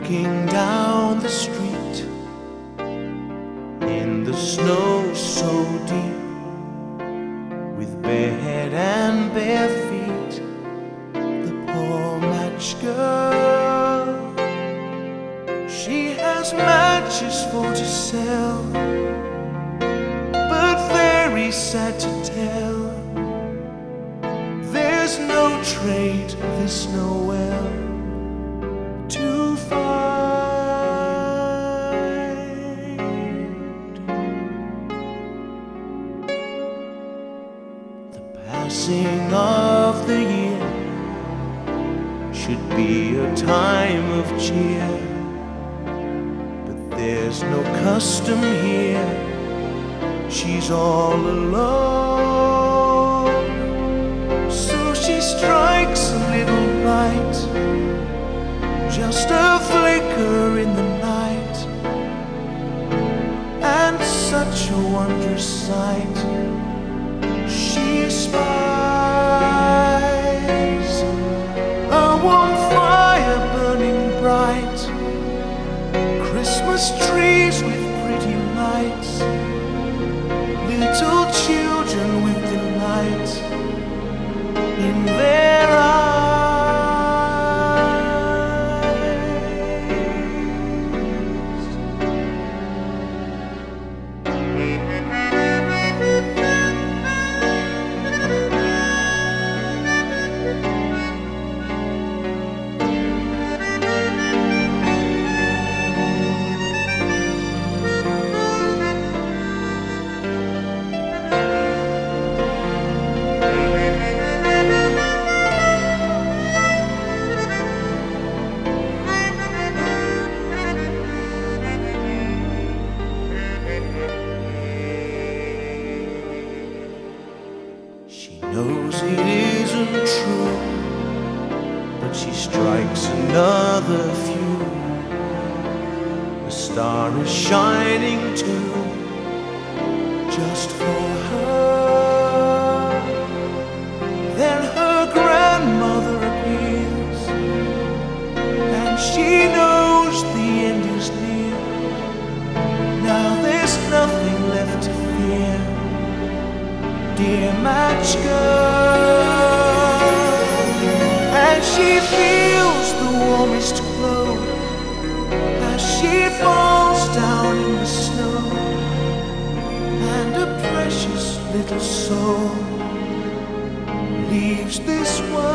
walking down the street in the snow so deep, with bare head and bare feet. The poor match girl, she has matches for to sell, but very sad to tell, there's no trade, there's nowhere to find. The passing of the year should be a time of cheer, but there's no custom here, she's all alone. So she strikes a little light, just a flicker in the night, and such a wondrous sight she spies. A warm fire burning bright, Christmas trees with pretty lights, little children with delight in their eyes. She knows it isn't true, but she strikes another few. The star is shining too, just for her. Then her grandmother appears, and she knows the end is near. Now there's nothing left to fear, dear match girl, and she feels the warmest glow as she falls down in the snow, and a precious little soul leaves this world.